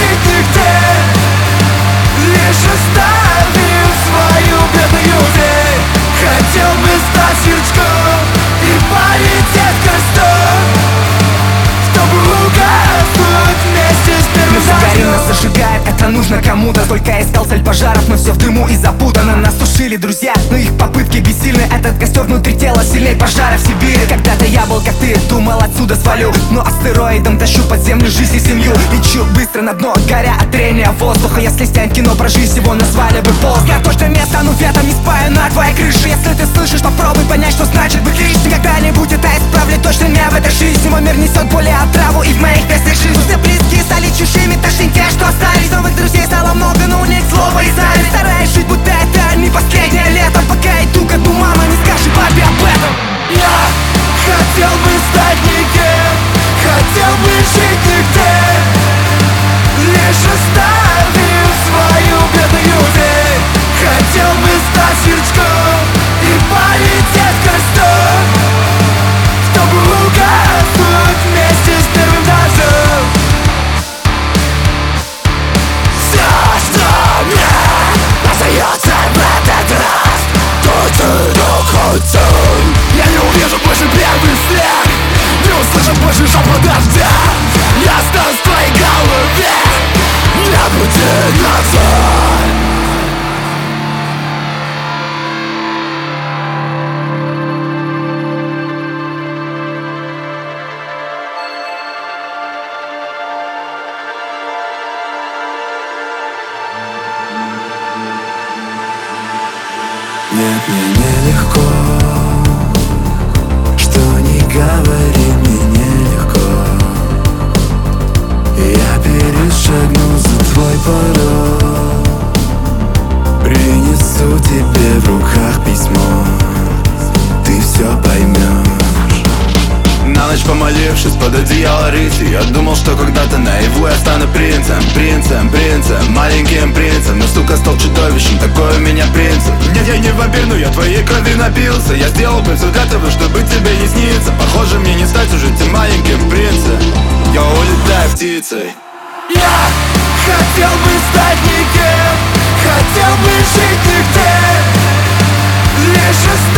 жить нигде, лишь оставив свою бедную дверь. Хотел бы стать сверчком и полететь костом, чтобы угаснуть вместе с первым горим, нас дождем. зажигает, это нужно кому-то. Сколько я искал цель пожаров, но все в дыму и запутано. Нас тушили друзья, но их попытки бессильны. Этот костер внутри тела сильней пожара в Сибири. Когда-то я был как ты, думал отсюда свалю, но астероидом тащу под землю жизнь и семью. Лечу быстро на дно, горя от трения воздуха. Если снять кино про жизнь, его назвали бы полз. Я точно не стану ветром, не спаю на твоей крыше. Если ты слышишь, попробуй понять, что значит быть лишним. Когда-нибудь это исправлю, точно не в этой жизни. Мой мир несет боли, отраву, и в моих песнях жизнь. Все близкие стали чужими, точнее те, что остались. Новых друзей стало много, но у них злоба и зависть. Стараюсь жить, будто это не последнее лето. Пока иду ко дну, мама, не скажи папе об этом. Я хотел бы стать никем, хотел бы жить нигде, лишь оставив свою бедную дверь. Хотел бы стать сверчком и полететь костом, чтобы угаснуть вместе с первым дождем. Все, что мне остается в этот раз, то я не увижу больше первый снег, не услышу больше шепот дождя. Я останусь в твоей голове, не пути назад. Нет, мне нелегко, что не говори, мне нелегко. Я перешагну за твой порог, принесу тебе в руках письмо, ты все поймешь. На ночь помолившись под одеяло рыси, я думал, что когда-то наяву я стану принцем, принцем, принцем, маленьким принцем. Но сука стал чудовищем, такой у меня принцип. Нет, я не вампир, но я твоей крови напился. Я сделал бы все для того, чтобы тебе не сниться. Похоже, мне не стать уже тем маленьким принцем. Я улетаю птицей. Я хотел бы стать никем, хотел бы жить нигде, лишь оставить